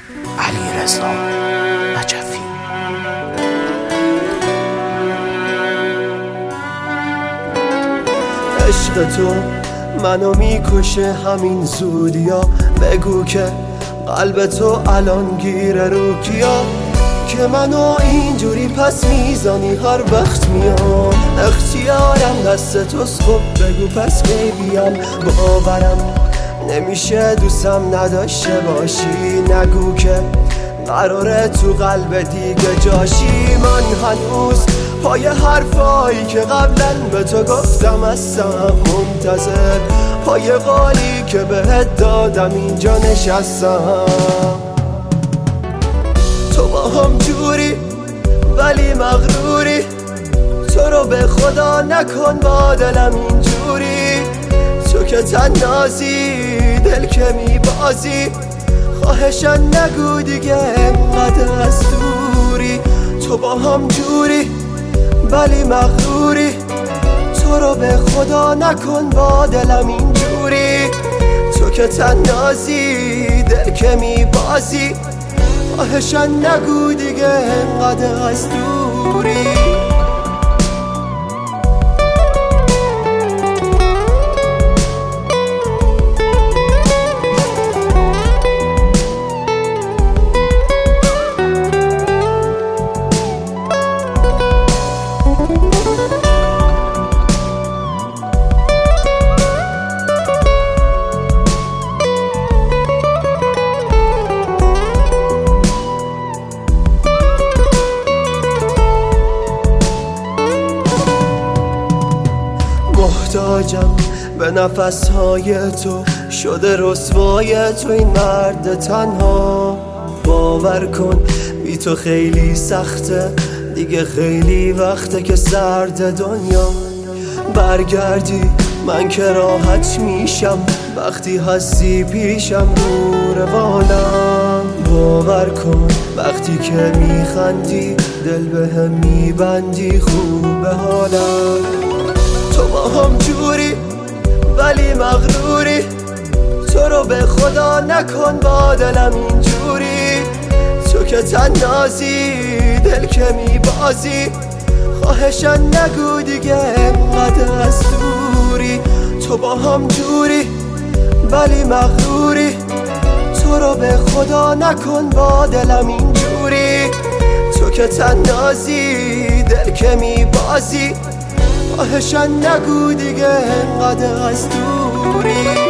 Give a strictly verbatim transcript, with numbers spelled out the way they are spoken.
علیرضا نجفی. عشق تو منو میکشه همین زودیا، بگو که قلب تو الان گیره رو کیا، که منو اینجوری پس میزانی هر وقت میام، اختیارم دست توست، خب بگو پس کی بیام. باورم نمیشه دوستم نداشته باشی، نگو که قراره تو قلب دیگه جاشی. من هنوز پای حرفایی که قبلا به تو گفتم هستم منتظر، پای قولی که بهت دادم اینجا نشستم. تو با هم جوری ولی مغروری، تو رو به خدا نکن با دلم اینجوری، تو که تنازی دل که میبازی، خواهشن نگو دیگه انقدر از دوری. تو با هم جوری ولی مغروری، تو رو به خدا نکن با دلم اینجوری، تو که تنازی دل که میبازی، خواهشن نگو دیگه انقدر از دوری. محتاجم به نفسهای تو، شده رسوای تو این مرد تنها. باور کن بی تو خیلی سخته، دیگه خیلی وقته که سرد دنیا. برگردی من که راحت میشم، وقتی هستی پیشم رو روانم. باور کن وقتی که میخندی دل به هم میبندی، خوب حالم. تو با هم جوری ولی مغروری، تو رو به خدا نکن با دلم اینجوری، تو که تنازی دل که میبازی، خواهشن نگو دیگه انقدر از دوری. تو با هم جوری ولی مغروری، تو رو به خدا نکن با دلم اینجوری، تو که تنازی دل که میبازی، خواهشن نگو دیگه انقدر از دوری.